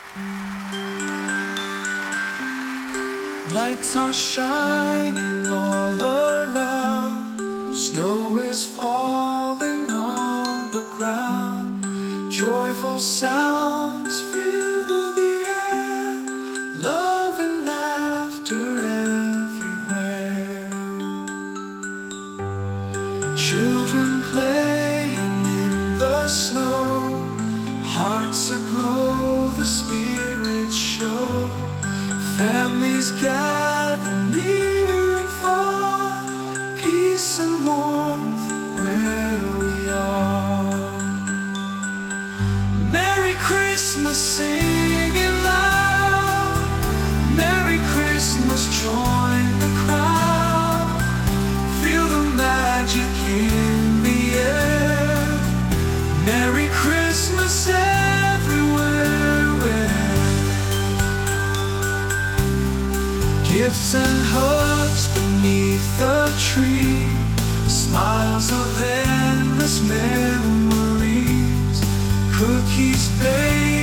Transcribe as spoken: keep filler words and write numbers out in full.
Lights are shining all around. Snow is falling on the ground. Joyful sounds fill the air. Love and laughter everywhere. Children playing in the snow. Hearts aglow, the spirits show. Families gather near and far. Peace and warmth where we are. Merry Christmas, singing loud. Merry Christmas, join the crowd. Feel the magic in the air. Merry Christmas everywhere. Gifts and hugs beneath the tree. Smiles of endless memories. Cookies baked